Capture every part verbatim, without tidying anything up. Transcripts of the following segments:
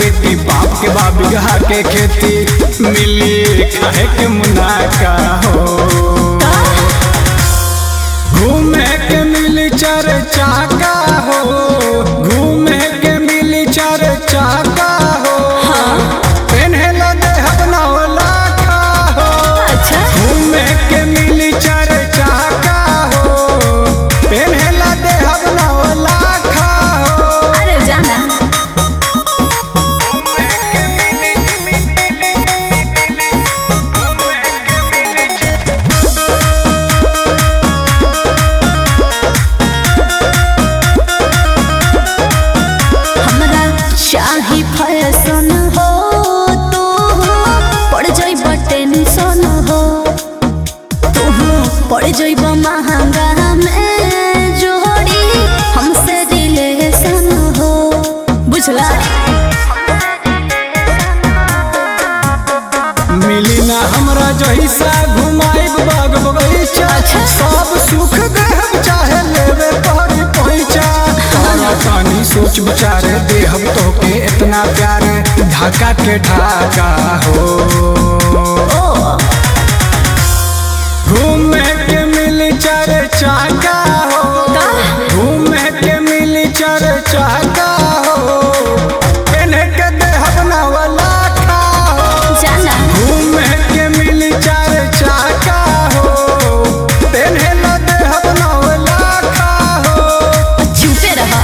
बेटी बाप के बा बिगहा के खेती मिली खाए के मुनाका हो घूमे के मिली चार चाका हो घूमे के मिली चार चाका हो पेन्हे ला दे अपना लाखा हो अच्छा घूमे के मिली चार चाका हो पेन्हे ला दे अपना लाखा हो अरे जाना शाही फैशन हो तो पड़ जाइब टेंशन हो तू पड़ जाइब महंगा में जोड़ी हमसे रिलेशन हो बुझला मिली ना हमरा जैसा घुमाइब बाग बगीचा सब सुख देहब चाहे लेवे पहरी पहुंचा तारा तानी सोच विचारे देहब तोके इतना प्यार ढाका के ढाका हो घूमे के मिली चार चाका हो घूमे के मिली चार चाका हो पेन्हे के देहब ना वाला खा हो जाना घूमे के मिली चार चाका हो पेन्हे ला देहब ना वाला खा हो चुपे रहा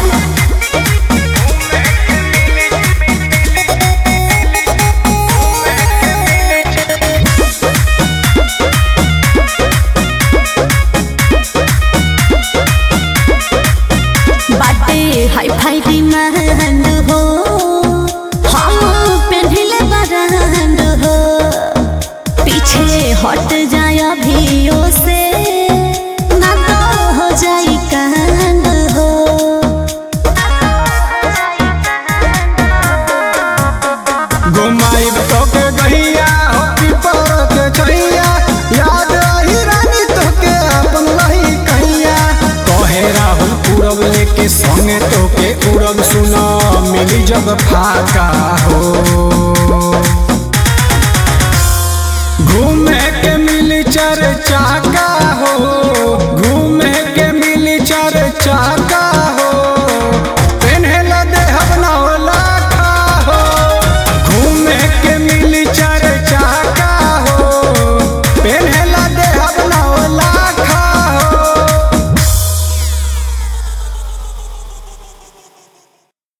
बाटे हाई फाई डिमांड हो हम पेन्हिले बरांड हो पीछे हट जाए अभियो से ना तो हो जाई कांड हो घुमाइब तोके गहिया हो कि पर के छैया याद रही रानी तोके अपन लही कहिया कहे राहुल पूरब लेके संगे तोके उड़ब सुना मिली जब फाका हो घूमे के मिली चार चाका